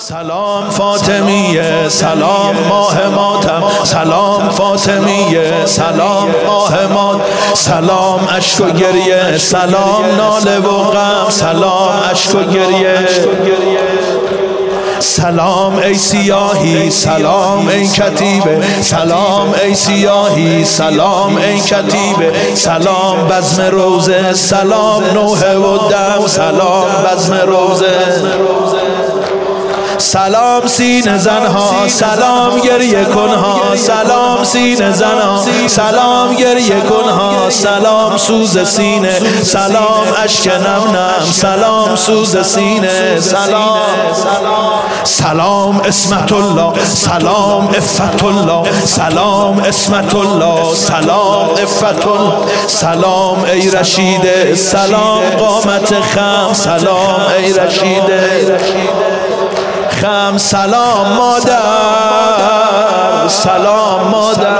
سلام فاطمیه، سلام ماه ماتم، سلام فاطمیه، سلام ماه مات، سلام اشک و گریه، سلام ناله و غم، سلام اشک و گریه. سلام ای سیاهی، سلام ای کتیبه، سلام ای سیاهی، سلام ای کتیبه، سلام بزم روزه، سلام نوحه و دم، سلام بزم روزه. سلام سینه زنها، سلام گریه کنها، سلام سینه زنها، سلام گریه کنها، سلام سوز سینه، سلام اشک نم نم، سلام سوز سینه، سلام سلام اسمت الله، سلام عفت الله، سلام اسمت الله، سلام عفت الله، سلام ای رشیده، سلام قامت خم، سلام ای رشیده خم، سلام مادر، سلام مادر،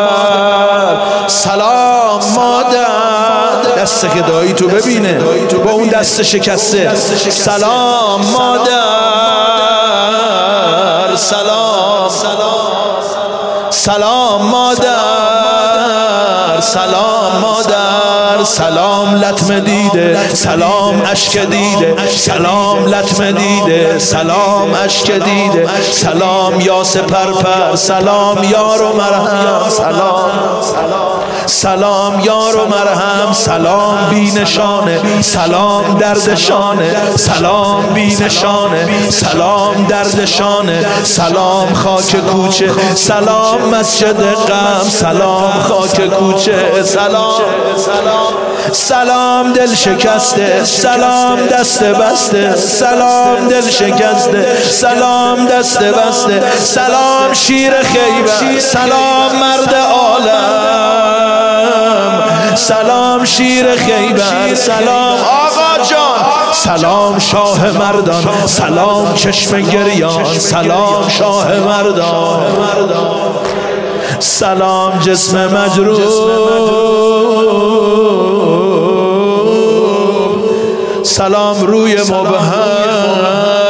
سلام مادر. دست که دایی تو ببینه با اون دست شکسته، سلام مادر، سلام سلام مادر، سلام مادر، سلام لطمه دیده، سلام اشک دیده، سلام لطمه دیده، سلام اشک دیده، سلام یاس پرپر، سلام یار و مرهم، سلام سلام یار و مرهم، سلام بی نشانه، سلام دردشانه، سلام بی نشانه، سلام دردشانه، سلام خاک کوچه، سلام مسجد غم، سلام خاک کوچه، سلام سلام دل شکسته، سلام دست بسته، سلام دل شکسته، سلام دست بسته، سلام شیر خیبر، سلام مرد عالم، سلام شیر خیبر، سلام آقا جان، سلام شاه مردان، سلام چشم گریان، سلام شاه مردان، سلام جسم مجروح، سلام روی مبهم.